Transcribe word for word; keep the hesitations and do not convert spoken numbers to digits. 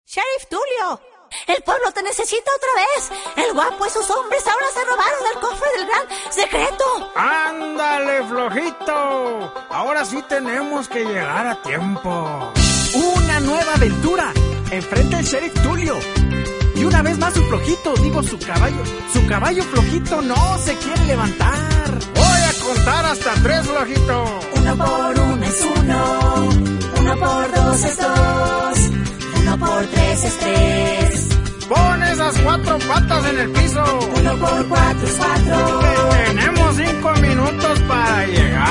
Sheriff Tulio, el pueblo te necesita otra vez. El guapo y sus hombres ahora se robaron el cofre del gran secreto. ¡Ándale, flojito! Ahora sí tenemos que llegar a tiempo. ¡Una nueva aventura! Enfrenta el Sheriff Tulio. Y una vez más su flojito, digo su caballo. Su caballo flojito no se quiere levantar. Voy a contar hasta tres, flojito. Uno por uno es uno. Uno por dos es dos. Uno por tres es tres. Pon esas cuatro patas en el piso. Uno por cuatro es cuatro. Tenemos cinco minutos para llegar.